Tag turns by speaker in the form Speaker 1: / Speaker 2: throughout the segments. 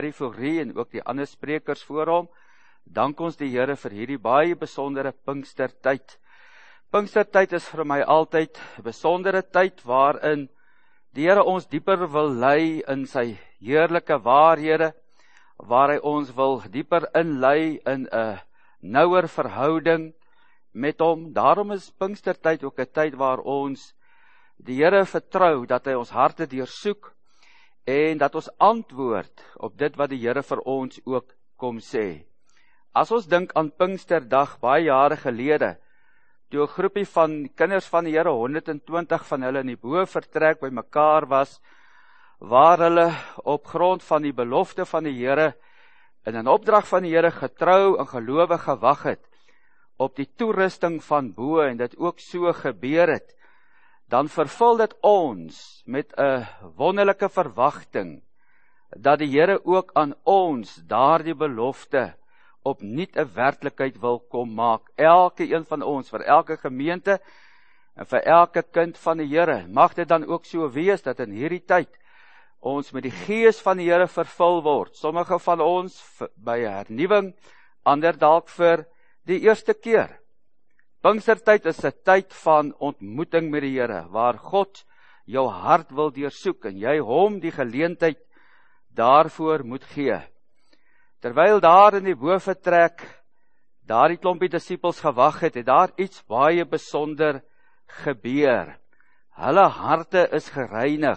Speaker 1: Fourie en ook die ander sprekers voor hom. Dank ons die Here vir hierdie baie besondere Pinkstertyd. Pinkstertyd is vir my altyd 'n besondere tyd waarin die Here ons dieper wil lei in sy heerlike waarhede, waar hy ons wil dieper inlei in 'n nouer verhouding met hom. Daarom is Pinkstertyd ook 'n tyd waar ons die Here vertrou dat hy ons harte deursoek en dat ons antwoord op dit wat die Here vir ons ook kom sê. As ons dink aan Pinksterdag baie jare gelede, toe 'n groepie van kinders van die Here, 120 van hulle in die bovertrek by mekaar was, waar hulle op grond van die belofte van die Here en 'n opdrag van die Here getrou en gelowig gewag het op die toerusting van bo en dit ook so gebeur het, dan vervul dit ons met 'n wonderlike verwagting dat die Here ook aan ons daardie belofte opnuut 'n werklikheid wil kom maak. Elke een van ons, vir elke gemeente en vir elke kind van die Here, mag dit dan ook so wees dat in hierdie tyd ons met die Gees van die Here vervul word. Sommige van ons by hernuwing, ander dalk vir die eerste keer. Pinkstertyd is 'n tyd van ontmoeting met die Here, waar God jou hart wil deursoek en jy hom die geleentheid daarvoor moet gee. Terwyl daar in die bovertrek daar die klompie disippels gewag het, het daar iets baie besonder gebeur. Hulle harte is gereinig.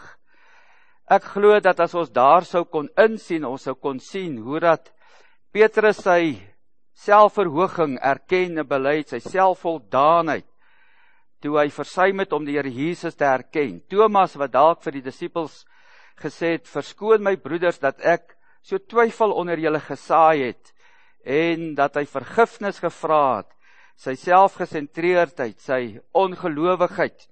Speaker 1: Ek glo dat as ons daar sou kon insien, ons sou kon sien hoe dat Petrus sy selfverhooging erken en bely, sy selfvoldaanheid, toe hy versuim het om die Here Jesus te herken. Thomas wat dalk vir die disippels gesê het, verskoon my broeders dat ek so twyfel onder julle gesaai het, en dat hy vergifnis gevra het, sy selfgesentreerdheid, sy ongelowigheid,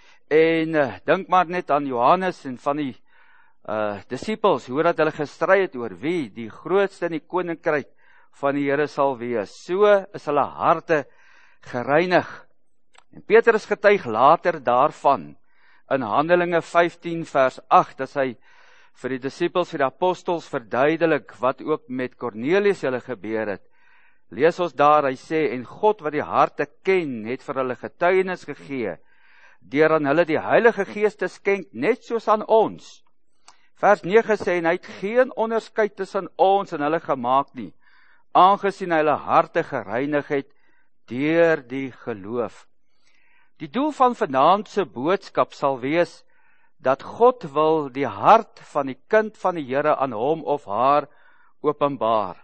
Speaker 1: en dink maar net aan Johannes en van die disippels, hoe dat hulle gestry het oor wie die grootste in die koninkryk van die Here sal wees. So is hulle harte gereinig. En Petrus getuig later daarvan, in Handelinge 15 vers 8, as hy vir die disippels, vir die apostels verduidelik wat ook met Cornelius hulle gebeur het. Lees ons daar, hy sê, en God wat die harte ken, het vir hulle getuienis gegee, deur aan hulle die Heilige Gees te skenk, net soos aan ons. Vers 9 sê, en hy het geen onderskeid tussen ons en hulle gemaak nie, aangesien hy hulle harte gereinig het deur die geloof. Die doel van vanaand se boodskap sal wees, dat God wil die hart van die kind van die Here aan hom of haar openbaar,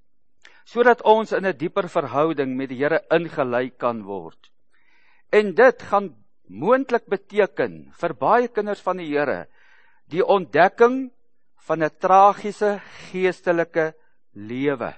Speaker 1: sodat ons in 'n dieper verhouding met die Here ingelei kan word. En dit gaan moontlik beteken vir baie kinders van die Here die ontdekking van 'n tragiese geestelike lewe.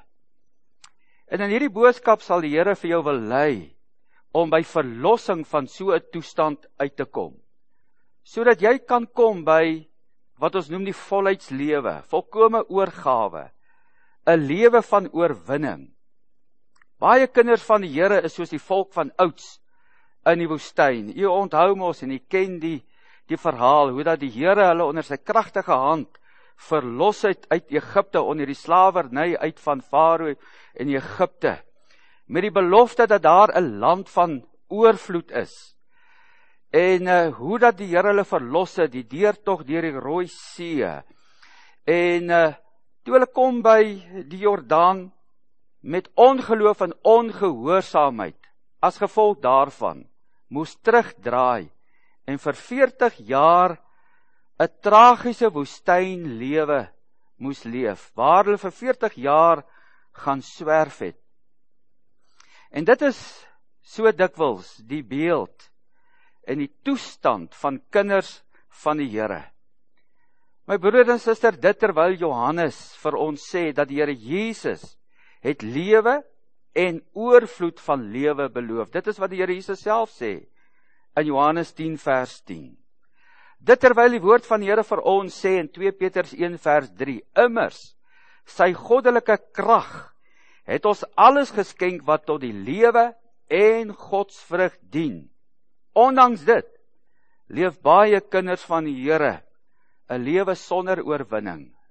Speaker 1: En in hierdie boodskap sal die Here vir jou wil lei om by verlossing van so 'n toestand uit te kom, sodat jy kan kom by wat ons noem die volheidslewe, volkome oorgawe, 'n lewe van oorwinning. Baie kinders van die Here is soos die volk van ouds in die woestyn. U onthou mos en u ken die verhaal, hoe dat die Here hulle onder sy kragtige hand verlos het uit Egipte, onder die slawerny uit van Farao in Egipte, met die belofte dat daar 'n land van oorvloed is. En hoe dat die Here hulle verlos het, die deurtog deur die Rooi See, en toe hulle kom by die Jordaan, met ongeloof en ongehoorsaamheid, as gevolg daarvan, moes terugdraai, en vir 40 jaar 'n tragiese woestynlewe moes leef, waar hulle vir 40 jaar gaan swerf het. En dit is so dikwels die beeld en die toestand van kinders van die Here. My broer en suster, dit terwyl Johannes vir ons sê dat die Here Jesus het lewe en oorvloed van lewe beloof. Dit is wat die Here Jesus self sê in Johannes 10 vers 10. Dit terwyl die woord van die Here vir ons sê in 2 Petrus 1 vers 3, immers, sy goddelike krag het ons alles geskenk wat tot die lewe en godsvrug dien. Ondanks dit, leef baie kinders van die Here 'n lewe sonder oorwinning,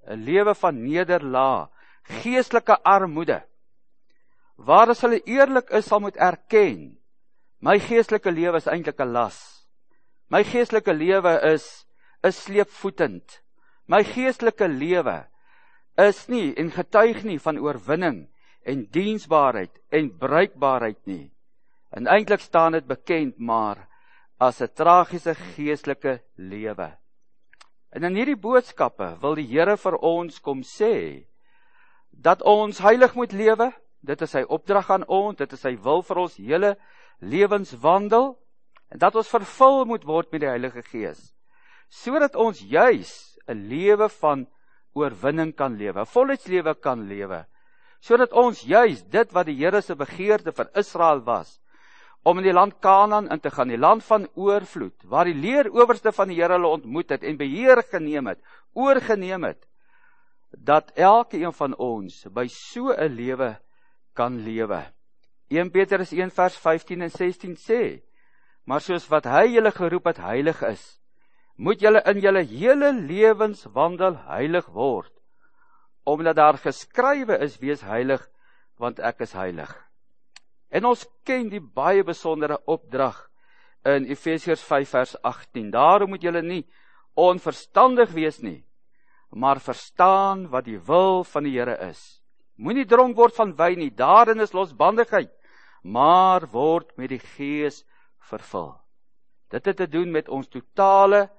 Speaker 1: 'n lewe van nederlaag, geestelike armoede, waar as hulle eerlik is, sal moet erken, my geestelike lewe is eintlik 'n las, my geestelike lewe is sleepvoetend, my geestelike lewe is nie en getuig nie van oorwinning en diensbaarheid en bruikbaarheid nie, en eintlik staan dit bekend maar as 'n tragiese geestelike lewe. En in hierdie boodskappe wil die Here vir ons kom sê, dat ons heilig moet lewe, dit is sy opdrag aan ons, dit is sy wil vir ons hele lewenswandel, en dat ons vervul moet word met die Heilige Gees, sodat ons juis 'n lewe van oorwinning kan lewe, 'n volheidslewe kan lewe, sodat ons juis dit wat die Here se begeerte vir Israel was, om in die land Kanaan in te gaan, die land van oorvloed, waar die leeroowerste van die Here hulle ontmoet het en beheer geneem het, oorgeneem het, dat elke een van ons by so 'n lewe kan lewe. 1 Petrus 1 vers 15 en 16 sê, maar soos wat hy julle geroep het heilig is, moet julle in julle hele lewenswandel heilig word, omdat daar geskrywe is, wees heilig, want ek is heilig. En ons ken die baie besondere opdrag in Efesiërs 5 vers 18, daarom moet julle nie onverstandig wees nie, maar verstaan wat die wil van die Here is. Moenie dronk word van wyn nie, daarin is losbandigheid, maar word met die Gees vervul. Dit het te doen met ons totale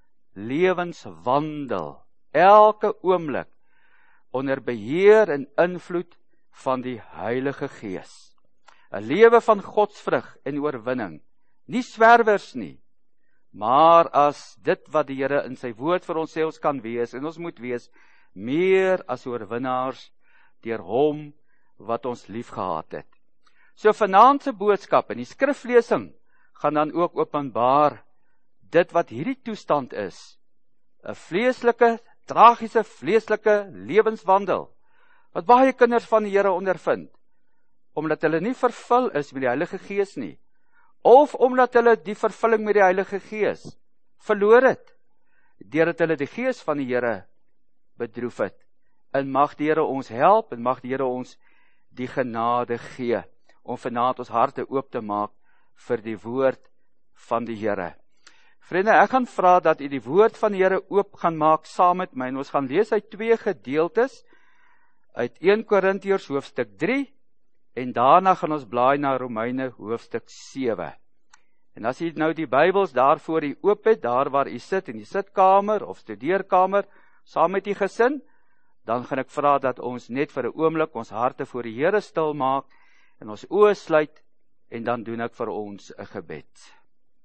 Speaker 1: lewenswandel, elke oomblik onder beheer en invloed van die Heilige Gees. 'n lewe van godsvrug en oorwinning, nie swerwers nie, maar as dit wat die Here in sy woord vir ons sê ons kan wees, en ons moet wees, meer as oorwinnaars, deur hom wat ons liefgehad het. So vanaand se boodskap en die skriflesing gaan dan ook openbaar dit wat hierdie toestand is, 'n vleeslike, tragiese vleeslike lewenswandel, wat baie kinders van die Here ondervind, omdat hulle nie vervul is met die Heilige Gees nie, of omdat hulle die vervulling met die Heilige Gees verloor het, deurdat hulle die Gees van die Here bedroef het. En mag die Here ons help, en mag die Here ons die genade gee, om vanaand ons harte oop te maak vir die woord van die Here. Vriende, ek gaan vra dat u die woord van die Here oop gaan maak saam met my, en ons gaan lees uit 2 gedeeltes, uit 1 Korintiërs hoofstuk 3, en daarna gaan ons blaai na Romeine hoofstuk 7. En as u nou die Bybels daarvoor u oop het, daar waar u sit in die sitkamer of studeerkamer, saam met die gesin, dan gaan ek vra dat ons net vir 'n oomblik ons harte voor die Here stil maak, en ons oë sluit, en dan doen ek vir ons 'n gebed.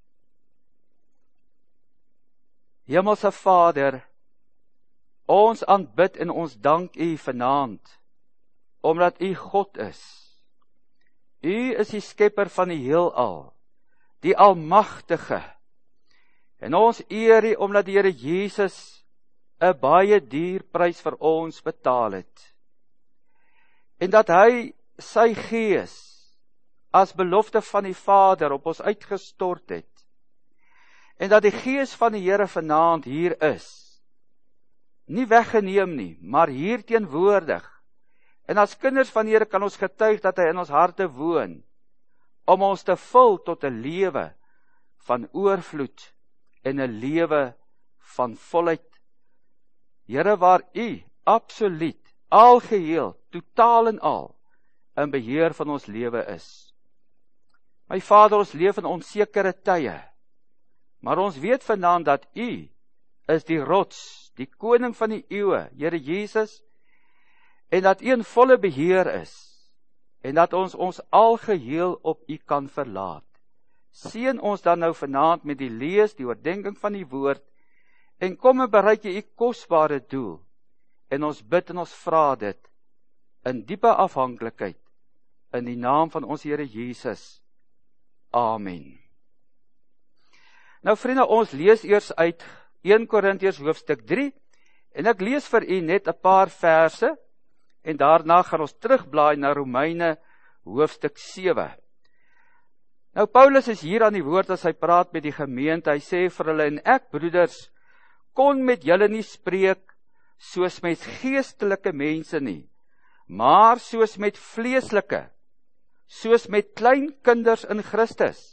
Speaker 1: Hemelse Vader, ons aanbid en ons dank u vanaand, omdat u God is. U is die skepper van die heelal, die almagtige, en ons eer u omdat die Here Jesus 'n baie duur prys vir ons betaal het, en dat hy sy Gees as belofte van die Vader op ons uitgestort het, en dat die Gees van die Here vanaand hier is, nie weggeneem nie, maar hier teenwoordig, en as kinders van die Here kan ons getuig dat hy in ons harte woon, om ons te vul tot 'n lewe van oorvloed, en 'n lewe van volheid. Here, waar u absoluut, algeheel, totaal en al, in beheer van ons lewe is. My Vader, ons leef in onsekere tye, maar ons weet vanaand dat u is die rots, die koning van die eeue, Here Jesus, en dat u in volle beheer is, en dat ons algeheel op u kan verlaat. Seën ons dan nou vanaand met die lees, die oordeenking van die woord, en kom en bereik u kosbare doel, en ons bid en ons vra dit, in diepe afhanklikheid, in die naam van ons Here Jesus. Amen. Nou vriende, ons lees eers uit 1 Korintiërs hoofstuk 3, en ek lees vir u net 'n paar verse, en daarna gaan ons terugblaai na Romeine hoofstuk 7. Nou Paulus is hier aan die woord as hy praat met die gemeente, hy sê vir hulle, en ek broeders, kon met julle nie spreek, soos met geestelike mense nie, maar soos met vleeslike, soos met klein kinders in Christus.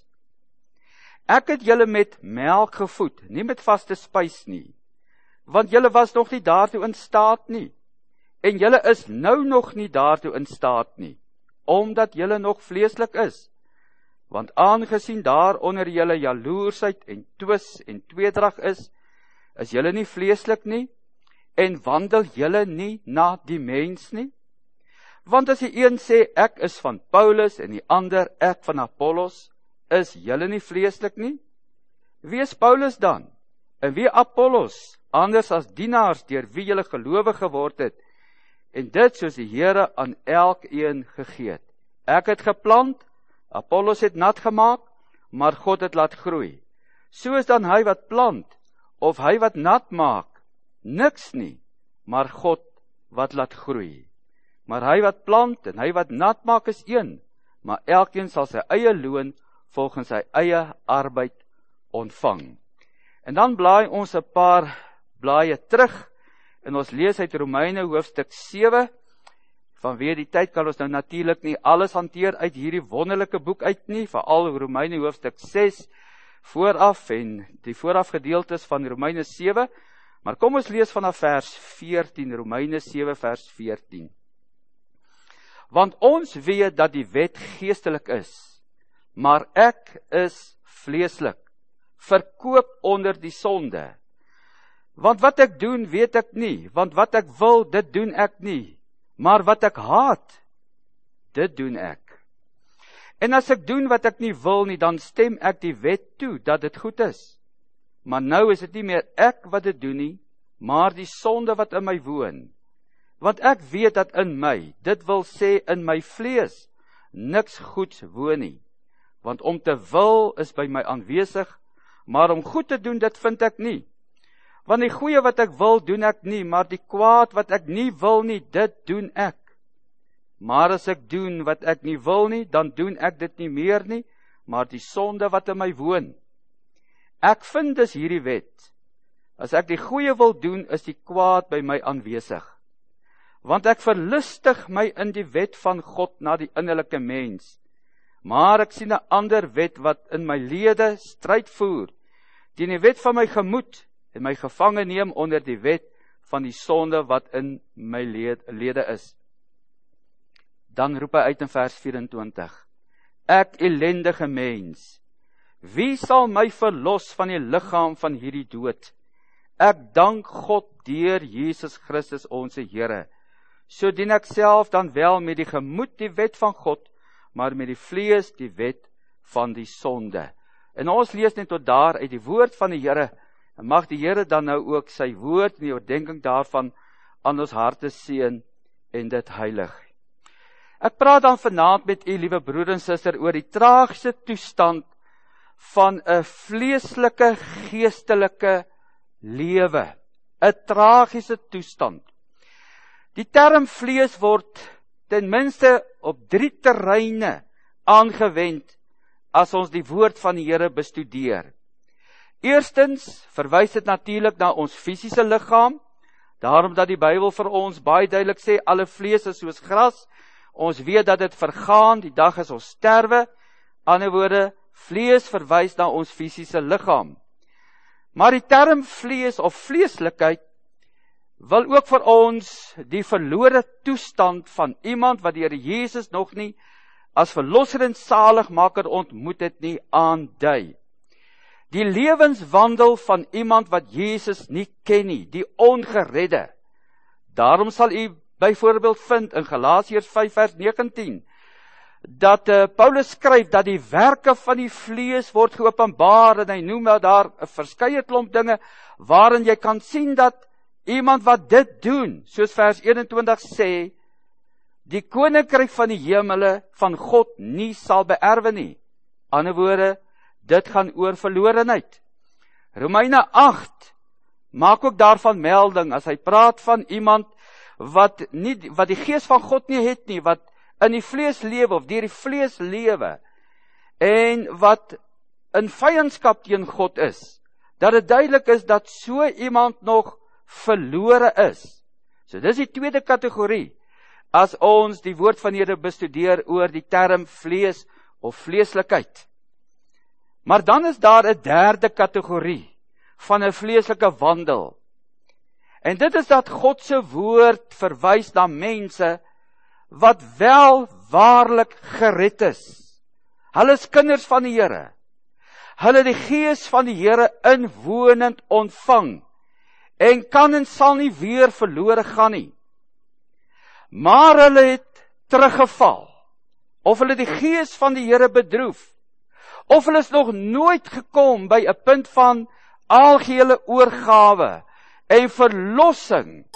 Speaker 1: Ek het julle met melk gevoed, nie met vaste spys nie, want julle was nog nie daartoe in staat nie, en julle is nou nog nie daartoe in staat nie, omdat julle nog vleeslik is. Want aangesien daar onder julle jaloersheid en twis en tweedrag is julle nie vleeslik nie, en wandel julle nie na die mens nie? Want as die een sê, ek is van Paulus, en die ander, ek van Apollos, is julle nie vleeslik nie? Wie is Paulus dan? En wie Apollos, anders as dienaars, deur wie julle gelowig geword het, en dit soos die Here aan elkeen gegee het. Ek het geplant, Apollos het nat gemaak, maar God het laat groei. So is dan hy wat plant, of hy wat nat maak, niks nie, maar God wat laat groei. Maar hy wat plant en hy wat nat maak is een, maar elkeen sal sy eie loon volgens sy eie arbeid ontvang. En dan blaai ons 'n paar blaaie terug, en ons lees uit Romeine hoofstuk 7, vanweë die tyd kan ons nou natuurlik nie alles hanteer uit hierdie wonderlike boek uit nie, veral Romeine hoofstuk 6 vooraf en die voorafgedeeltes van Romeine 7, maar kom ons lees vanaf vers 14, Romeine 7 vers 14. Want ons weet dat die wet geestelik is, maar ek is vleeslik, verkoop onder die sonde. Want wat ek doen, weet ek nie, want wat ek wil, dit doen ek nie, maar wat ek haat, dit doen ek. En as ek doen wat ek nie wil nie, dan stem ek die wet toe, dat dit goed is. Maar nou is dit nie meer ek wat dit doen nie, maar die sonde wat in my woon. Want ek weet dat in my, dit wil sê in my vlees, niks goeds woon nie. Want om te wil is by my aanwesig, maar om goed te doen, dit vind ek nie. Want die goeie wat ek wil, doen ek nie, maar die kwaad wat ek nie wil nie, dit doen ek. Maar as ek doen wat ek nie wil nie, dan doen ek dit nie meer nie, maar die sonde wat in my woon. Ek vind dus hierdie wet. As ek die goeie wil doen, is die kwaad by my aanwesig. Want ek verlustig my in die wet van God na die innerlike mens. Maar ek sien 'n ander wet wat in my lede stryd voer, teen die wet van my gemoed, en my gevange neem onder die wet van die sonde wat in my lede is. Dan roep hy uit in vers 24, ek ellendige mens, wie sal my verlos van die liggaam van hierdie dood? Ek dank God deur Jesus Christus onze Here. So dien ek self dan wel met die gemoed die wet van God, maar met die vlees die wet van die sonde. En ons lees net tot daar uit die woord van die Here, en mag die Here dan nou ook sy woord en die oordenking daarvan aan ons harte seën en dit heilig. Ek praat dan vanaand met u, liewe broer en suster, oor die tragiese toestand van 'n vleeslike, geestelike lewe. 'n Tragiese toestand. Die term vlees word ten minste op 3 terreine aangewend as ons die woord van die Here bestudeer. Eerstens verwys dit natuurlik na ons fisiese liggaam, daarom dat die Bybel vir ons baie duidelik sê, alle vlees is soos gras, ons weet dat dit vergaan, die dag is ons sterwe, ander woorde, vlees verwys na ons fisiese liggaam. Maar die term vlees of vleeslikheid wil ook vir ons die verlore toestand van iemand wat die Here Jesus nog nie as verlosser en saligmaker ontmoet het nie aandui. Die lewenswandel van iemand wat Jesus nie ken nie, die ongeredde. Daarom sal u byvoorbeeld vind in Galasiërs 5 vers 19, dat Paulus skryf dat die werke van die vlees word geopenbaar, en hy noem daar 'n verskeie klomp dinge, waarin jy kan sien dat iemand wat dit doen, soos vers 21 sê, die koninkryk van die hemele van God nie sal beerwe nie. Ander woorde, dit gaan oor verlorenheid. Romeine 8 maak ook daarvan melding, as hy praat van iemand wat die gees van God nie het nie, wat in die vlees lewe, of deur die vlees lewe, en wat in vyandskap teen God is, dat dit duidelik is dat so iemand nog verlore is. So dis die tweede kategorie, as ons die woord van die Here bestudeer oor die term vlees of vleeslikheid. Maar dan is daar 'n derde kategorie van 'n vleeslike wandel. En dit is dat God se woord verwys na mense wat wel waarlik gered is. Hulle is kinders van die Here. Hulle die Gees van die Here inwonend ontvang en kan en sal nie weer verlore gaan nie. Maar hulle het teruggeval, of hulle die Gees van die Here bedroef, of hulle is nog nooit gekom by 'n punt van algehele oorgawe en verlossing,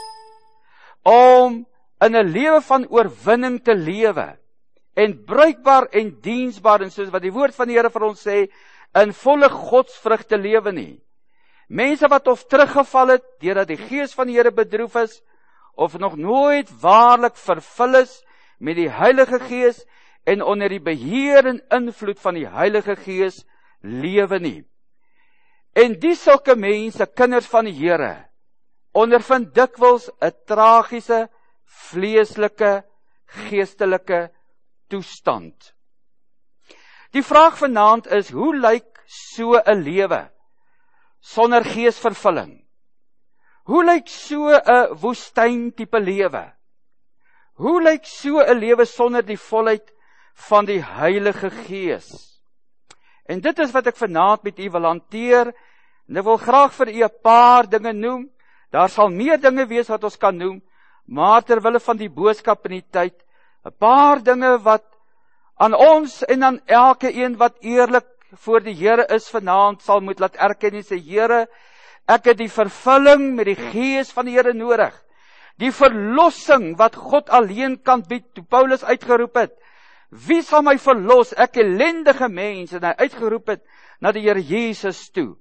Speaker 1: om in 'n lewe van oorwinning te lewe, en bruikbaar en diensbaar, en soos wat die woord van die Here vir ons sê, in volle godsvrug te lewe nie. Mense wat of teruggeval het, deurdat die Gees van die Here bedroef is, of nog nooit waarlik vervul is met die Heilige Gees, en onder die beheer en invloed van die Heilige Gees lewe nie. En die sulke mense, kinders van die Here, ondervind dikwels 'n tragiese, vleeslike, geestelike toestand. Die vraag vanaand is, hoe lyk so 'n lewe sonder geesvervulling? Hoe lyk so 'n woestyn tipe lewe? Hoe lyk so 'n lewe sonder die volheid van die Heilige Gees? En dit is wat ek vanaand met u wil hanteer, en ek wil graag vir u 'n paar dinge noem. Daar sal meer dinge wees wat ons kan noem, maar terwille van die boodskap in die tyd, 'n paar dinge wat aan ons en aan elke een wat eerlik voor die Here is vanaand sal moet laat erken en sê, Here, ek het die vervulling met die Gees van die Here nodig. Die verlossing wat God alleen kan bied, toe Paulus uitgeroep het, wie sal my verlos, ek ellendige mens, en hy uitgeroep het na die Here Jesus toe,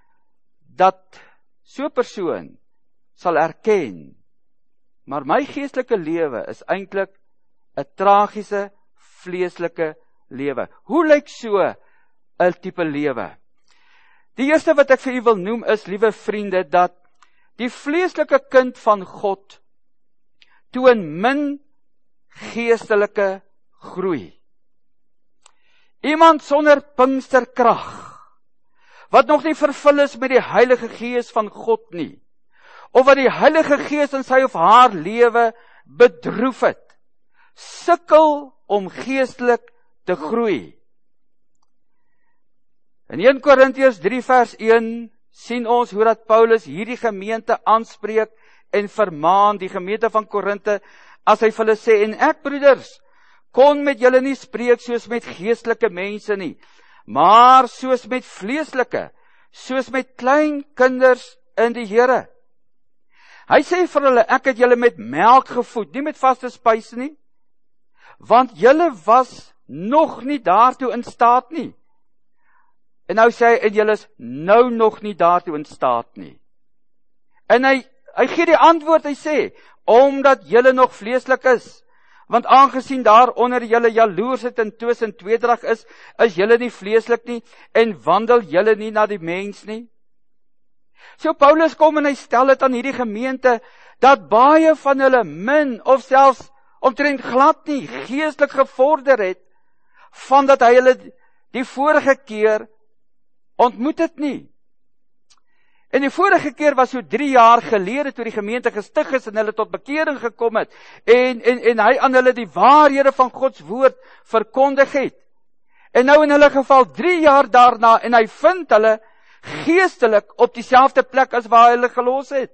Speaker 1: dat so 'n persoon sal erken, maar my geestelike lewe is eintlik 'n tragiese, vleeslike lewe. Hoe lyk so 'n tipe lewe? Die eerste wat ek vir u wil noem is, liewe vriende, dat die vleeslike kind van God toon min geestelike groei. Iemand sonder Pinksterkrag, wat nog nie vervul is met die Heilige Gees van God nie, of wat die Heilige Gees in sy of haar lewe bedroef het, sukkel om geestelik te groei. In 1 Korintiërs 3 vers 1 sien ons hoe dat Paulus hierdie gemeente aanspreek en vermaan, die gemeente van Korinte, as hy vir hulle sê, en ek, broeders, kon met julle nie spreek soos met geestelike mense nie, maar soos met vleeslike, soos met klein kinders in die Here. Hy sê vir hulle, ek het julle met melk gevoed, nie met vaste spyse nie, want julle was nog nie daartoe in staat nie. En nou sê hy, en julle is nou nog nie daartoe in staat nie. En hy gee die antwoord, hy sê, omdat julle nog vleeslik is, want aangesien daar onder julle jaloersheid en twis en tweedrag is julle nie vleeslik nie, en wandel julle nie na die mens nie. So Paulus kom en hy stel dit aan hierdie gemeente, dat baie van hulle min, of selfs omtrent glad nie, geestelik gevorder het, van dat hy hulle die vorige keer ontmoet het nie. En die vorige keer was so 3 jaar gelede, toe die gemeente gestig is, en hulle tot bekering gekom het, en hy aan hulle die waarhede van Gods woord verkondig het. En nou in hulle geval 3 jaar daarna, en hy vind hulle geestelik op dieselfde plek as waar hy hulle gelos het.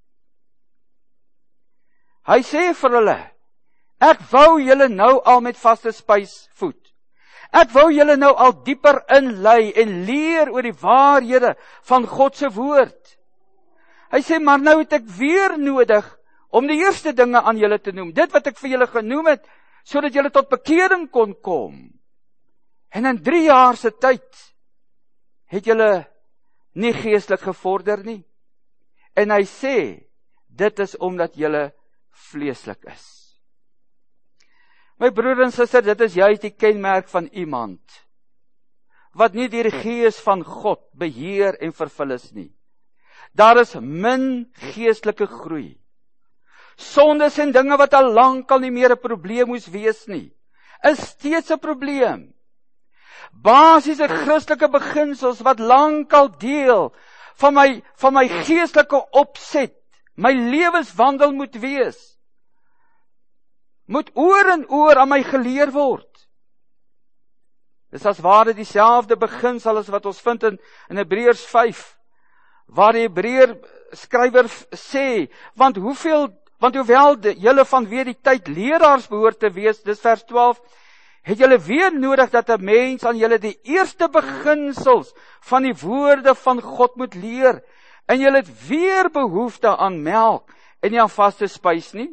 Speaker 1: Hy sê vir hulle, ek wou julle nou al met vaste spys voed. Ek wou julle nou al dieper inlei en leer oor die waarhede van God se woord. Hy sê, maar nou het ek weer nodig om die eerste dinge aan julle te noem, dit wat ek vir julle genoem het, sodat julle tot bekering kon kom. En in 3 jaar se tyd het julle nie geestelik gevorder nie. En hy sê, dit is omdat julle vleeslik is. My broer en suster, dit is juist die kenmerk van iemand wat nie deur die Gees van God beheer en vervul is nie. daar is min geestelike groei. Sondes en dinge wat al lank al nie meer 'n probleem moes wees nie, is steeds 'n probleem. Basiese Christelike beginsels wat lank al deel van my geestelike opset, my lewenswandel moet wees, moet oor en oor aan my geleer word. Dis as ware dieselfde beginsel as wat ons vind in Hebreërs 5, waar die Hebreër skrywer sê, want hoewel julle vanweë die tyd leraars behoort te wees, dis vers 12, het julle weer nodig dat 'n mens aan julle die eerste beginsels van die woorde van God moet leer, en julle het weer behoefte aan melk en nie aan vaste spys nie.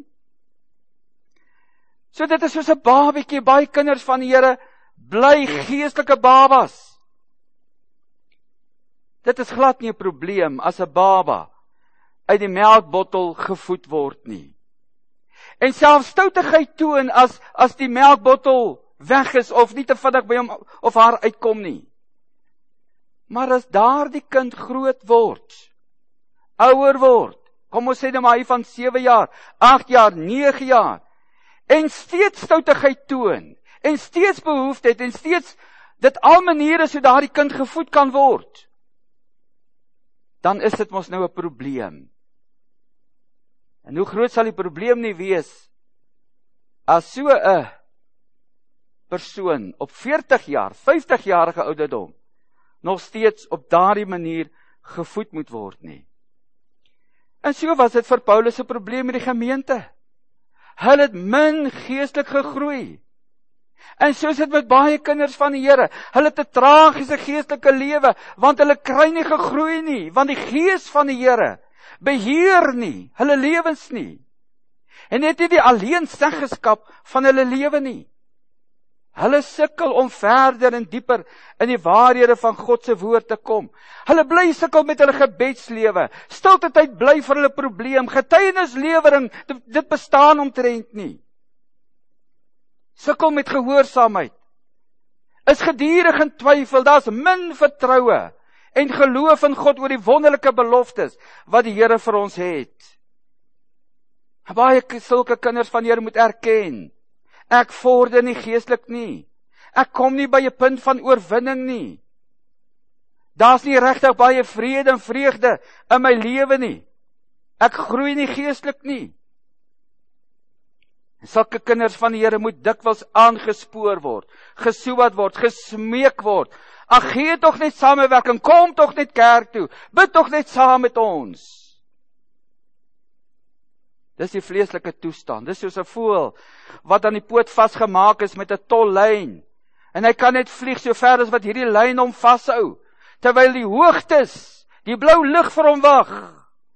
Speaker 1: So dit is soos 'n babietjie, baie kinders van die Here bly geestelike babas. Dit is glad nie 'n probleem as 'n baba uit die melkbottel gevoed word nie. En selfs stoutigheid toon as die melkbottel weg is of nie te vinnig by hom of haar uitkom nie. Maar as daardie kind groot word, ouer word, kom ons sê nou maar hy van 7 jaar, 8 jaar, 9 jaar, en steeds stoutigheid toon, en steeds behoefte het, en steeds dit al maniere so daardie kind gevoed kan word, dan is dit mos nou 'n probleem. En hoe groot sal die probleem nie wees, as so 'n persoon op 40 jaar, 50-jarige ouderdom, nog steeds op daardie manier gevoed moet word nie. En so was dit vir Paulus 'n probleem met die gemeente. Hulle het min geestelik gegroei. En so is dit met baie kinders van die Here. Hulle het 'n tragiese geestelike lewe, want hulle kry nie gegroei nie, want die Gees van die Here beheer nie hulle lewens nie. En het nie die alleenseggenskap van hulle lewe nie. Hulle sukkel om verder en dieper in die waarhede van God se woord te kom. Hulle bly sukkel met hulle gebedslewe. Stilte tyd bly vir hulle probleem. Getuienislewering, dit bestaan omtrent nie. Sukkel met gehoorsaamheid. Is gedurig in twyfel, daar's min vertroue en geloof in God oor die wonderlike beloftes wat die Here vir ons het. Baie sulke kinders van die Here moet erken, ek vorder nie geestelik nie. Ek kom nie by 'n punt van oorwinning nie. Daar's nie regtig baie vrede en vreugde in my lewe nie. Ek groei nie geestelik nie. Sulke kinders van die Here moet dikwels aangespoor word, gesoewat word, gesmeek word. Ag, gee tog net samewerking, kom tog net kerk toe, bid tog net saam met ons. Dis die vleeslike toestand. Dis soos 'n voël wat aan die poot vasgemaak is met 'n tol lyn. En hy kan net vlieg so ver as wat hierdie lyn hom vashou, terwyl die hoogtes, die blou lig vir hom wag.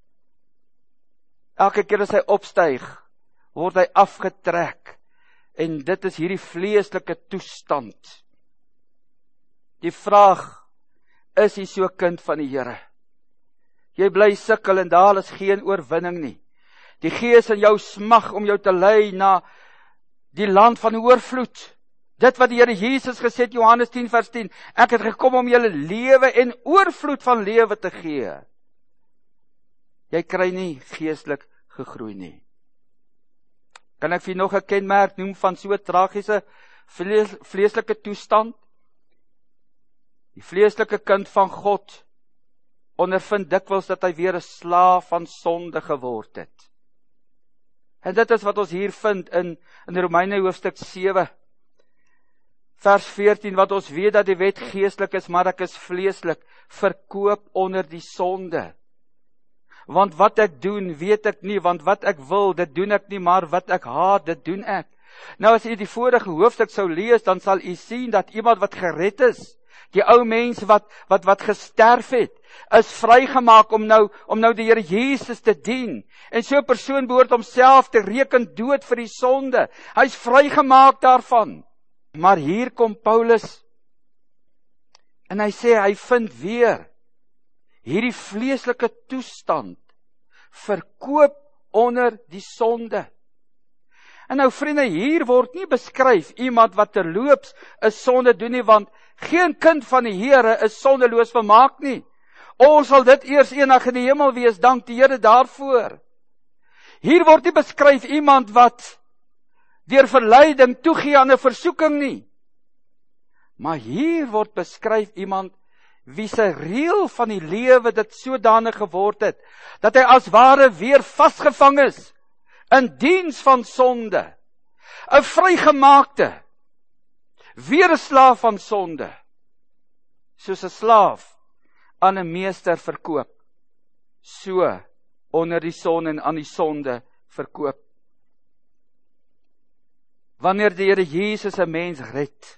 Speaker 1: Elke keer as hy opstyg, word hy afgetrek. En dit is hierdie vleeslike toestand. Die vraag, is jy so 'n kind van die Here? Jy bly sukkel en daar is geen oorwinning nie. Die Gees in jou smag om jou te lei na die land van oorvloed. Dit wat die Here Jesus gesê het, Johannes 10 vers 10, ek het gekom om julle lewe en oorvloed van lewe te gee. Jy kry nie geestelik gegroei nie. Kan ek vir nog 'n kenmerk noem van so 'n tragiese vleeslike toestand? Die vleeslike kind van God ondervind dikwels dat hy weer 'n slaaf van sonde geword het. En dit is wat ons hier vind in Romeine hoofstuk 7, vers 14, wat ons weet dat die wet geestelik is, maar ek is vleeslik, verkoop onder die sonde. Want wat ek doen, weet ek nie, want wat ek wil, dit doen ek nie, maar wat ek haat, dit doen ek. Nou as u die vorige hoofstuk sou lees, dan sal u sien dat iemand wat gered is, die ou mens wat gesterf het, is vrygemaak om nou die Here Jesus te dien. En so 'n persoon behoort homself te reken dood vir die sonde. Hy's vrygemaak daarvan. Maar hier kom Paulus en hy sê hy vind weer hierdie vleeslike toestand verkoop onder die sonde. En nou vriende, hier word nie beskryf iemand wat terloops 'n sonde doen nie, want geen kind van die Here is sondeloos vermaak nie. Ons sal dit eers eendag in die hemel wees, dank die Here daarvoor. Hier word nie beskryf iemand wat deur verleiding toegee aan 'n versoeking nie. Maar hier word beskryf iemand wie se reël van die lewe dit sodanig geword het, dat hy as ware weer vasgevang is in diens van sonde. 'n Vrygemaakte, weer 'n slaaf van sonde, soos 'n slaaf aan 'n meester verkoop, so onder die son en aan die sonde verkoop. Wanneer die Here Jesus 'n mens red,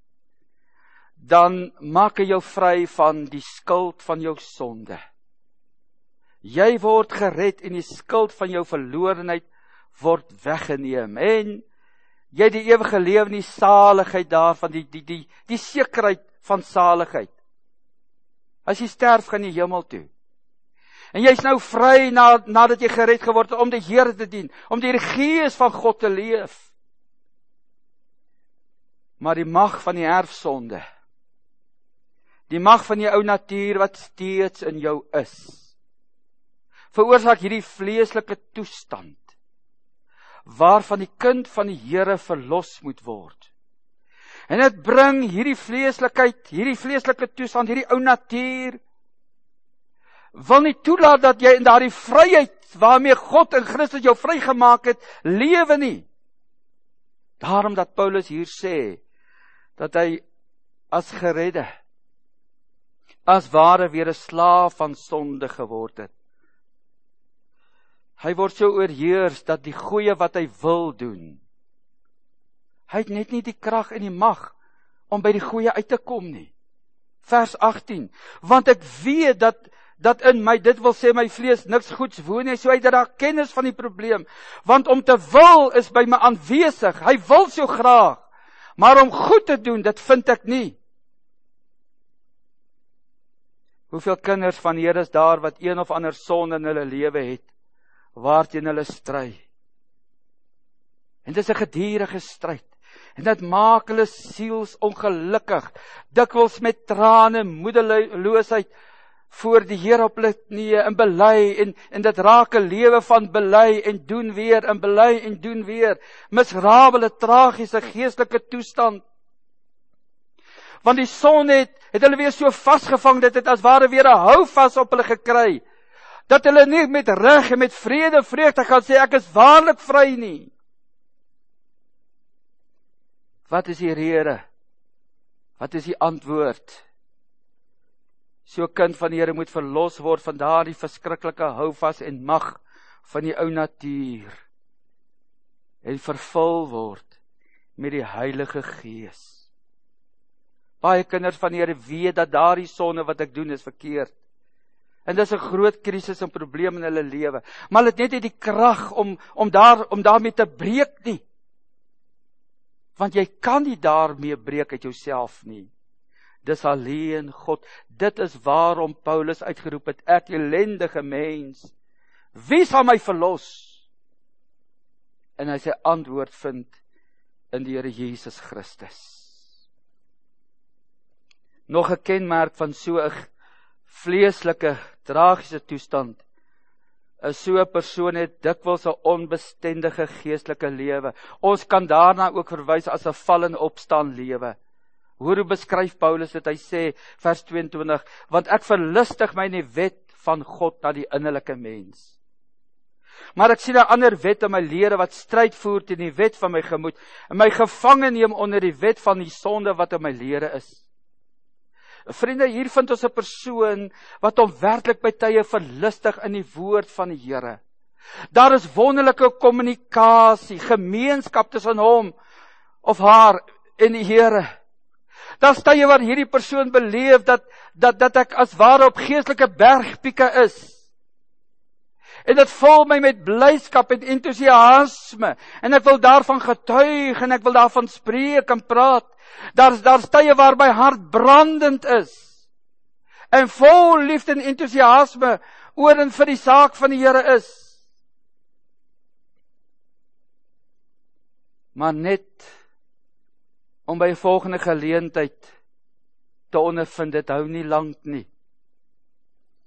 Speaker 1: dan maak hy jou vry van die skuld van jou sonde. Jy word gered en die skuld van jou verlorenheid word weggeneem. En jy die ewige lewe en die saligheid daarvan, die sekerheid van saligheid. As jy sterf, gaan jy hemel toe. En jy's nou vry nadat jy gered geword het om die Here te dien, om die Gees van God te leef. Maar die mag van die erfsonde, die mag van die ou natuur wat steeds in jou is, veroorsaak hierdie vleeslike toestand, waarvan die kind van die Here verlos moet word. En dit bring hierdie vleeslikheid, hierdie vleeslike toestand, hierdie ou natuur, wil nie toelaat dat jy in daardie vryheid, waarmee God in Christus jou vrygemaak het, lewe nie. Daarom dat Paulus hier sê, dat hy as geredde, as ware weer 'n slaaf van sonde geword het. Hy word so oorheers dat die goeie wat hy wil doen, hy het net nie die krag en die mag om by die goeie uit te kom nie. Vers 18, want ek weet dat in my, dit wil sê my vlees, niks goeds woon nie, so hy het daar kennis van die probleem, want om te wil is by my aanwesig, hy wil so graag, maar om goed te doen, dit vind ek nie. Hoeveel kinders van Here is daar wat een of ander sonde in hulle lewe het, waarteen hulle stry. En dit is 'n gedurende stryd. En dit maak hulle siels ongelukkig, dikwels met trane, moedeloosheid voor die Here op hulle knieë en bely, en dit raak 'n lewe van bely en doen weer, en bely en doen weer, miserabele, tragiese, geestelike toestand. Want die sonde het hulle weer so vasgevang, dit het as ware weer 'n houvas op hulle gekry, dat hulle nie met reg en met vrede, vreugde gaan sê, ek is waarlik vry nie. Wat is die rede? Wat is die antwoord? So 'n kind van die Here moet verlos word van daardie verskriklike houvas en mag van die ou natuur en vervul word met die Heilige Gees. Baie kinders van die Here weet dat daardie sonde wat ek doen is verkeerd. En dis 'n groot krisis en probleem in hulle lewe. Maar hulle het net nie die krag om daarmee te breek nie. Want jy kan nie daarmee breek uit jouself nie. Dis alleen God. Dit is waarom Paulus uitgeroep het, ek ellendige mens, wie sal my verlos? En hy sy antwoord vind in die Here Jesus Christus. Nog 'n kenmerk van so 'n vleeslike, tragiese toestand, is so 'n persoon het dikwels 'n onbestendige geestelike lewe. Ons kan daarna ook verwys as 'n val en opstaan lewe. Hoor hoe beskryf Paulus dit, hy sê, vers 22, want ek verlustig my in die wet van God na die innerlike mens. Maar ek sien 'n ander wet in my lede wat stryd voer teen die wet van my gemoed, en my gevange neem onder die wet van die sonde wat in my lede is. Vriende, hier vind ons 'n persoon wat hom werklik by tye verlustig in die woord van die Here. Daar is wonderlike kommunikasie, gemeenskap tussen hom of haar en die Here. Daar is tye waar hierdie persoon beleef dat ek as ware op geestelike bergpieke is. En dit vul my met blydskap en entoesiasme, en ek wil daarvan getuig, en ek wil daarvan spreek en praat. Daar's tye waar my hart brandend is, en vol liefde en entoesiasme oor en vir die saak van die Here is. Maar net om by 'n volgende geleentheid te ondervind, dit hou nie lank nie.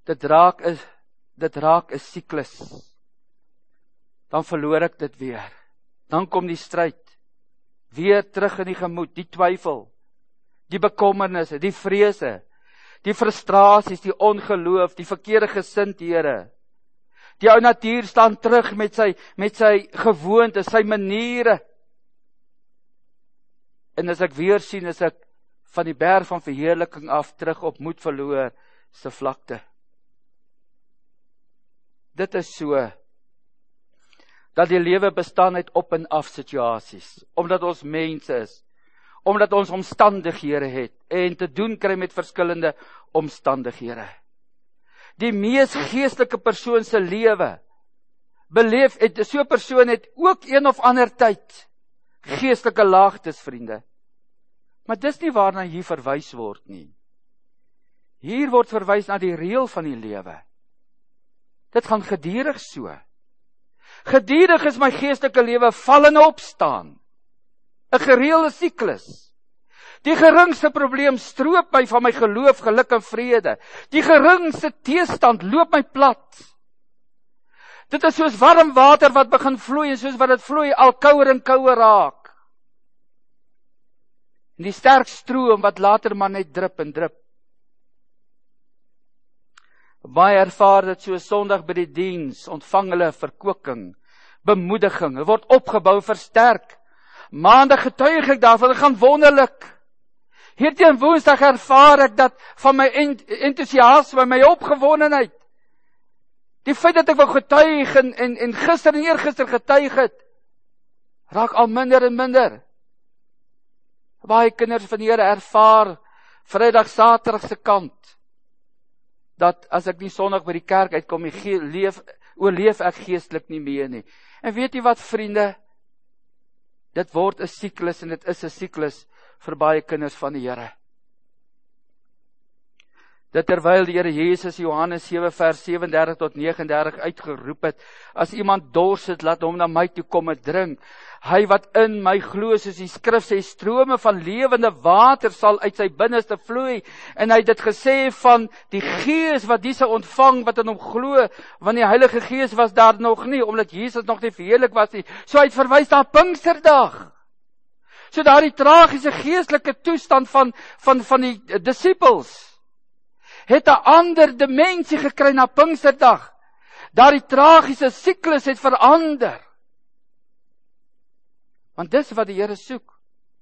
Speaker 1: dit raak 'n siklus, dan verloor ek dit weer. Dan kom die stryd, weer terug in die gemoed, die twyfel, die bekommernisse, die vrese, die frustrasies, die ongeloof, die verkeerde gesindhede. Die ou natuur staan terug met sy gewoontes, sy maniere. En as ek weer sien, is ek van die berg van verheerliking af terug op moed verloor se vlakte. Dit is so, dat die lewe bestaan uit op en af situasies, omdat ons mense is, omdat ons omstandighede het, en te doen kry met verskillende omstandighede. Die mees geestelike persoon se lewe, beleef, so 'n persoon het ook een of ander tyd, geestelike laagtes, vriende. Maar dis nie waarna hier verwys word nie. Hier word verwys na die reël van die lewe. Dit gaan gedurig so. Gedurig is my geestelike lewe val en opstaan. 'n gereelde siklus. Die geringste probleem stroop my van my geloof, geluk en vrede. Die geringste teestand loop my plat. Dit is soos warm water wat begin vloei, en soos wat dit vloei al kouer en kouer raak. En die sterk stroom wat later maar net drup en drup. Baie ervaar dit so Sondag by die diens, ontvang hulle verkwikking, bemoediging, hulle word opgebou, versterk. Maandag getuig ek daarvan, dit gaan wonderlik. Hierteen Woensdag ervaar ek dat van my enthousiasme, my opgewondenheid, die feit dat ek wou getuig en gister en eergister getuig het, raak al minder en minder. Baie kinders van die Here ervaar Vrydag, Saterdag se kant, dat as ek nie Sondag by die kerk uitkom, oorleef ek geestelik nie meer nie. En weet jy wat, vriende? Dit word 'n siklus, en dit is 'n siklus vir baie kinders van die Here. Dit terwyl die Here Jesus Johannes 7 vers 37 tot 39 uitgeroep het, as iemand dors het, laat hom na my toe kom en drink. Hy wat in my glo, soos die skrif sê, strome van lewende water sal uit sy binneste vloei. En hy het dit gesê van die Gees wat die sou ontvang wat in hom glo, want die Heilige Gees was daar nog nie, omdat Jesus nog nie verheerlik was nie. So hy het verwys na Pinksterdag. So daardie tragiese geestelike toestand van die disippels het 'n ander dimensie gekry na Pinksterdag. Daardie tragiese siklus het verander. Want dis wat die Here soek.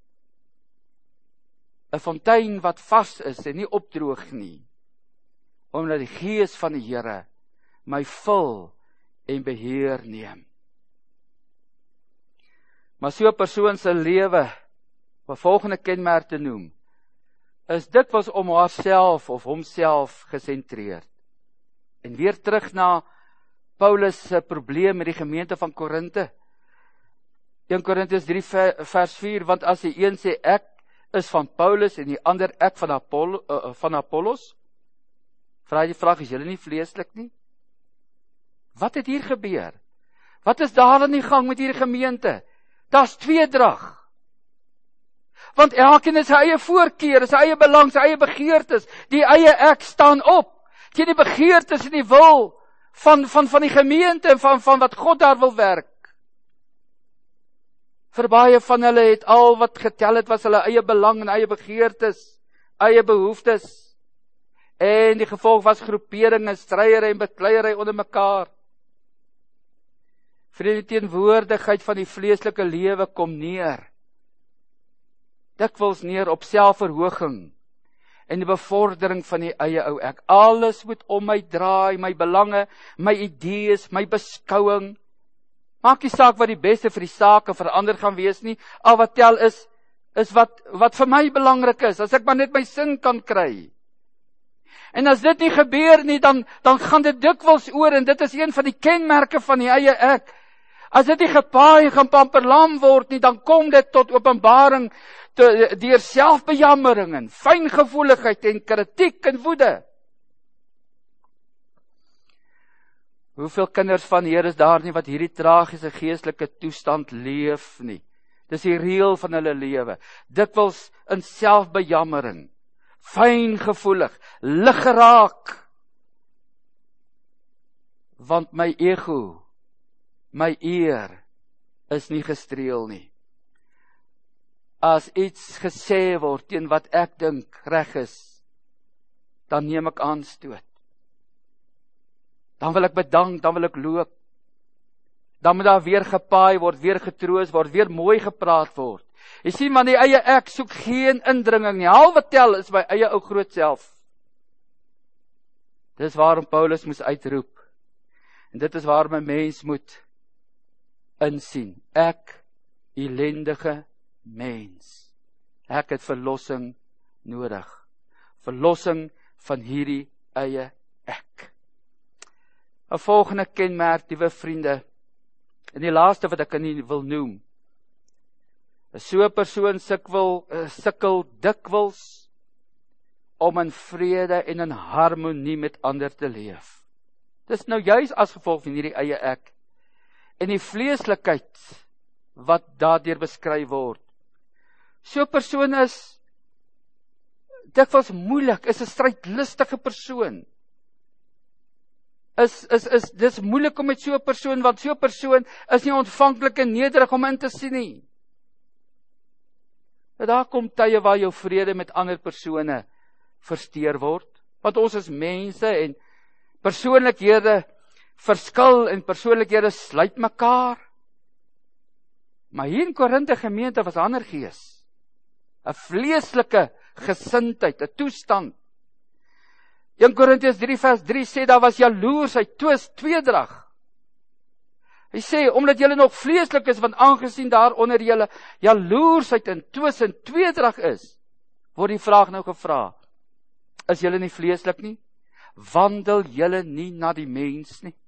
Speaker 1: 'n Fontein wat vas is en nie opdroog nie. Omdat die Gees van die Here my vul en beheer neem. Maar so 'n persoon se lewe, wat volgende kenmerk te noem, is dikwels om haarself of homself gesentreerd. En weer terug na Paulus se probleem met die gemeente van Korinte. 1 Korintiërs 3 vers 4, want as die een sê ek is van Paulus en die ander ek van Apollos, vra die vraag, is julle nie vleeslik nie? Wat het hier gebeur? Wat is daar aan die gang met hierdie gemeente? Daar's tweedrag. Want elkeen het sy eie voorkeur, sy eie belang, sy eie begeertes, die eie ek staan op, teen die begeertes en die wil van die gemeente en van wat God daar wil werk. Vir baie van hulle het al wat getel het, was hulle eie belang en eie begeertes, eie behoeftes, en die gevolg was groeperinge, stryery en bekleierery onder mekaar. Vir die teenwoordigheid van die vleeslike lewe kom neer, dikwels neer op selfverhoging en die bevordering van die eie ou ek. Alles moet om my draai, my belange, my idees, my beskouing. Maak nie saak wat die beste vir die sake verander gaan wees nie. Al wat tel is wat vir my belangrik is, as ek maar net my sin kan kry. En as dit nie gebeur nie, dan gaan dit dikwels oor, en dit is een van die kenmerke van die eie ek. As dit nie gepaai gaan pamperlam word nie, dan kom dit tot openbaring deur selfbejammering en fyngevoeligheid en kritiek en woede. Hoeveel kinders van die Here is daar nie wat hierdie tragiese geestelike toestand leef nie? Dis die reël van hulle lewe. Dikwels in selfbejammering, fyngevoelig, lig geraak, want my ego, my eer, is nie gestreel nie. As iets gesê word teen wat ek dink reg is, dan neem ek aanstoot. Dan wil ek bedank, dan wil ek loop. Dan moet daar weer gepaai word, weer getroos word, weer mooi gepraat word. Jy sien, maar die eie ek soek geen indringing nie. Halwe tel is my eie ou groot self. Dis waarom Paulus moes uitroep. En dit is waarom 'n mens moet insien. Ek, elendige mens. Ek het verlossing nodig. Verlossing van hierdie eie ek. 'n volgende kenmerk, liewe vriende, en die laaste wat ek nie wil noem, is so 'n persoon sukkel dikwels om in vrede en in harmonie met ander te leef. Dis nou juis as gevolg van hierdie eie ek en die vleeslikheid wat daardeur beskryf word. So 'n persoon is dikwels moeilik, is 'n strydlustige persoon. Dis moeilik om met so 'n persoon, want so 'n persoon is nie ontvanklik en nederig om in te sien nie. Daar kom tye waar jou vrede met ander persone versteur word, want ons is mense en persoonlikhede verskil en persoonlikhede sluit mekaar. Maar hier in Korinthe gemeente was 'n ander gees, 'n vleeslike gesindheid, 'n toestand. 1 Korintiërs 3 vers 3 sê daar was jaloersheid, twis, tweedrag. Hy sê, omdat julle nog vleeslik is, want aangesien daar onder julle jaloersheid en twis en tweedrag is, word die vraag nou gevra, is julle nie vleeslik nie? Wandel julle nie na die mens nie?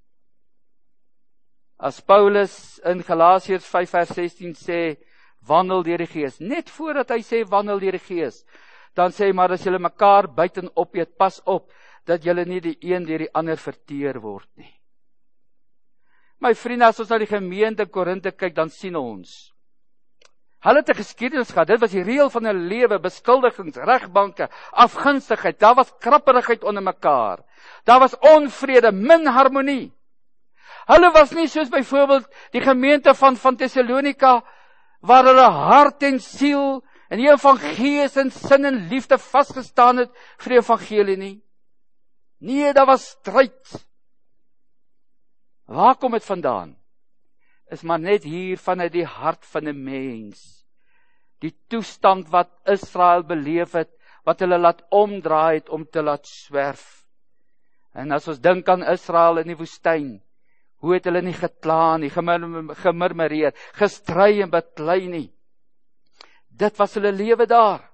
Speaker 1: As Paulus in Galasiërs 5 vers 16 sê, wandel deur die gees, net voordat hy sê wandel deur die gees, dan sê hy, maar as julle mekaar buiten opeet, pas op, dat julle nie die een deur die ander verteer word nie. My vriende, as ons na die gemeente in Korinthe kyk, dan sien ons, hulle het 'n geskiedenis gehad, dit was die reël van 'n lewe, beskuldigings, regbanke, afgunstigheid, daar was krapperigheid onder mekaar, daar was onvrede, min harmonie. Hulle was nie soos byvoorbeeld die gemeente van Thessalonika, waar hulle hart en siel en een van gees en sin en liefde vasgestaan het vir die evangelie nie. Nee, daar was stryd. Waar kom dit vandaan? Is maar net hier vanuit die hart van 'n mens. Die toestand wat Israel beleef het, wat hulle laat omdraai het om te laat swerf. En as ons dink aan Israel in die woestyn, hoe het hulle nie gekla nie, gemurmureer, gestry en beklei nie. Dit was hulle lewe daar.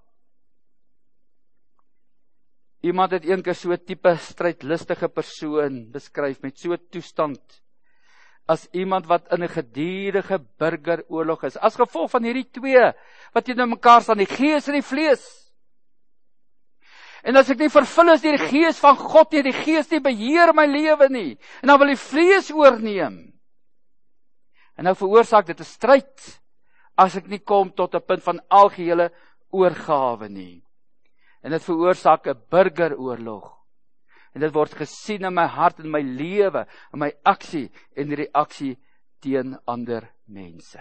Speaker 1: Iemand het eendag so 'n tipe strydlustige persoon beskryf met so 'n toestand as iemand wat in 'n gedurende burgeroorlog is, as gevolg van hierdie twee wat teenoor mekaar staan, die gees en die vlees. En as ek nie vervul is deur die gees van God nie, die gees nie beheer my lewe nie, en dan wil die vlees oorneem. En nou veroorsaak dit 'n stryd, as ek nie kom tot 'n punt van algehele oorgawe nie. En dit veroorsaak 'n burgeroorlog. En dit word gesien in my hart en my lewe, in my aksie en reaksie teen ander mense.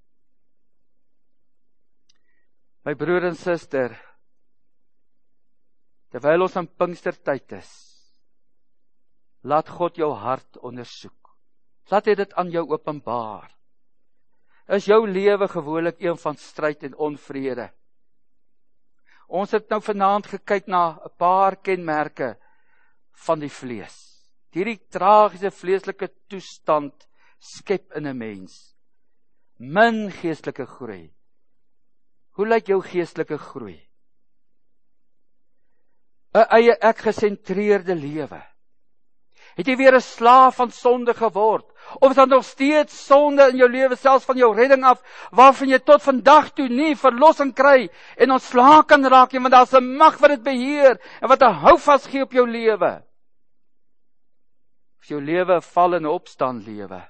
Speaker 1: My broer en suster, terwyl ons in Pinkstertyd is, laat God jou hart ondersoek. Laat hy dit aan jou openbaar. Is jou lewe gewoonlik een van stryd en onvrede? Ons het nou vanaand gekyk na 'n paar kenmerke van die vlees. Hierdie tragiese vleeslike toestand skep in 'n mens min geestelike groei. Hoe lyk jou geestelike groei? 'n eie ek gesentreerde lewe. Het jy weer 'n slaaf van sonde geword? Of is daar nog steeds sonde in jou lewe, selfs van jou redding af, waarvan jy tot vandag toe nie verlossing kry en ontslae kan raak nie, want daar's 'n mag wat dit beheer en wat 'n houvas gee op jou lewe. Of jou lewe val en opstaan lewe.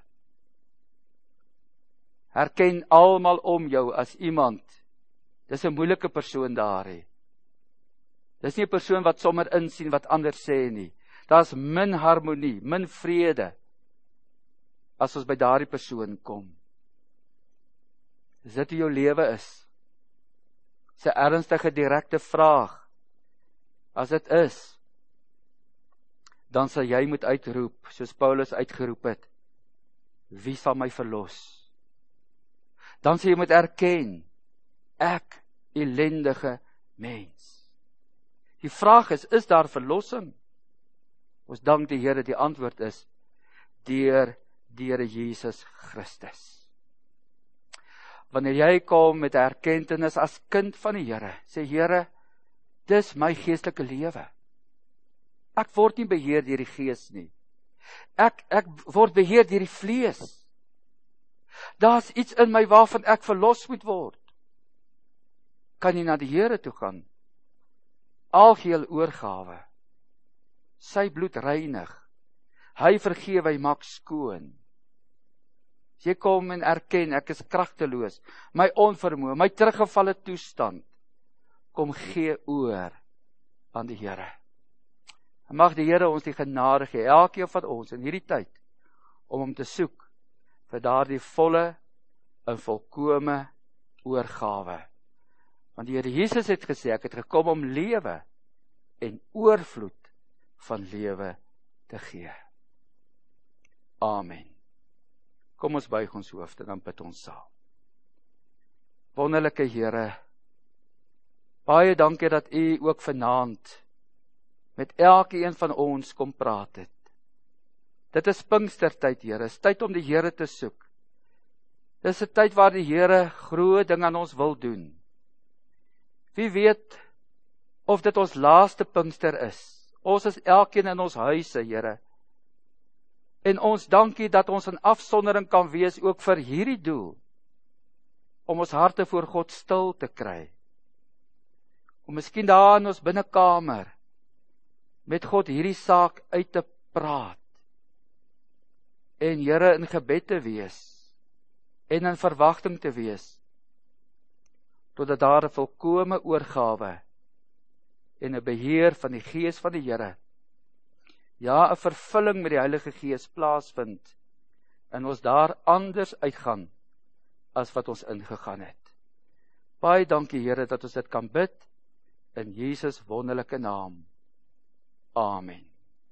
Speaker 1: Herken almal om jou as iemand. Dis 'n moeilike persoon daar hê. Dis nie 'n persoon wat sommer insien wat ander sê nie. Daar's min harmonie, min vrede, as ons by daardie persoon kom. Is dit hoe jou lewe is? Dis 'n ernstige direkte vraag. As dit is, dan sal jy moet uitroep, soos Paulus uitgeroep het, wie sal my verlos? Dan sal jy moet erken, ek, ellendige mens. Die vraag is daar verlossing? Ons dank die Here, die antwoord is, deur die Here Jesus Christus. Wanneer jy kom met 'n erkentenis as kind van die Here, sê Here, dis my geestelike lewe. Ek word nie beheer deur die gees nie. Ek word beheer deur die vlees. Daar's iets in my waarvan ek verlos moet word. Kan jy na die Here toe gaan? Algeheel oorgawe. Sy bloed reinig. Hy vergewe, hy maak skoon. As jy kom en erken, ek is kragteloos, my onvermoë, my teruggevalle toestand, kom gee oor aan die Here. En mag die Here ons die genade gee, elkeen van ons in hierdie tyd, om hom te soek vir daardie volle en volkome oorgawe. Want die Here Jesus het gesê, ek het gekom om lewe en oorvloed van lewe te gee. Amen. Kom ons buig ons hoofde, dan bid ons saam. Wonderlike Here, baie dankie dat U ook vanaand met elkeen van ons kom praat het. Dit is Pinkstertyd, Here, is tyd om die Here te soek. Dit is 'n tyd waar die Here groot ding aan ons wil doen. Wie weet of dit ons laaste Pinkster is. Ons is elkeen in ons huise, Here. En ons dankie dat ons in afsondering kan wees ook vir hierdie doel, om ons harte voor God stil te kry. Om miskien daar in ons binnekamer met God hierdie saak uit te praat. En Here, in gebed te wees en in verwagting te wees, totdat daar 'n volkome oorgawe en 'n beheer van die Gees van die Here, ja, 'n vervulling met die Heilige Gees plaasvind, en ons daar anders uitgaan as wat ons ingegaan het. Baie dankie, Here, dat ons dit kan bid in Jesus wonderlike naam. Amen.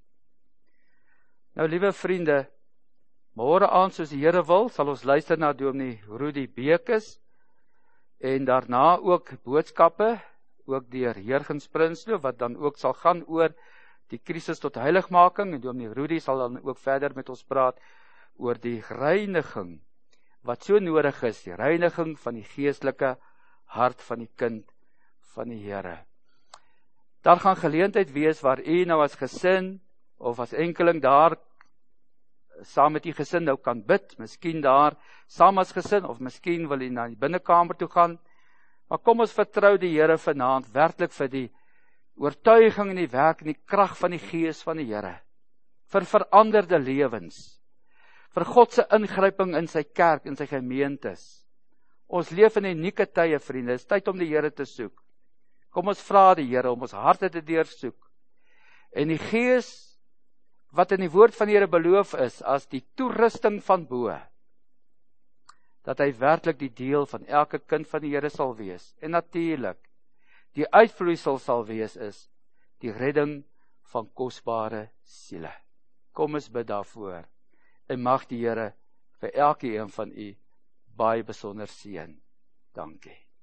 Speaker 1: Nou, liewe vriende, môre aand, soos die Here wil, sal ons luister na Dominee Rudy Bekes, en daarna ook boodskappe, ook deur Jurgens Prinsloo, wat dan ook sal gaan oor die krisis tot heiligmaking, en Dominee Rudy sal dan ook verder met ons praat oor die reiniging, wat so nodig is, die reiniging van die geestelike hart van die kind van die Here. Daar gaan geleentheid wees waar u nou as gesin, of as enkeling daar, saam met die gesin nou kan bid, miskien daar, saam as gesin, of miskien wil u na die binnekamer toe gaan, maar kom ons vertrou die Here vanaand, werklik vir die oortuiging en die werk en die krag van die Gees van die Here, vir veranderde lewens, vir God se ingryping in sy kerk, in sy gemeentes. Ons leef in unieke tye, vriende, dit is tyd om die Here te soek. Kom ons vra die Here om ons harte te deursoek, en die Gees, wat in die woord van die Here beloof is, as die toerusting van bo, dat hy werklik die deel van elke kind van die Here sal wees, en natuurlik, die uitvloeisel sal wees is, die redding van kosbare siele. Kom ons bid daarvoor, en mag die Here vir elkeen van u baie besonder seën. Dankie.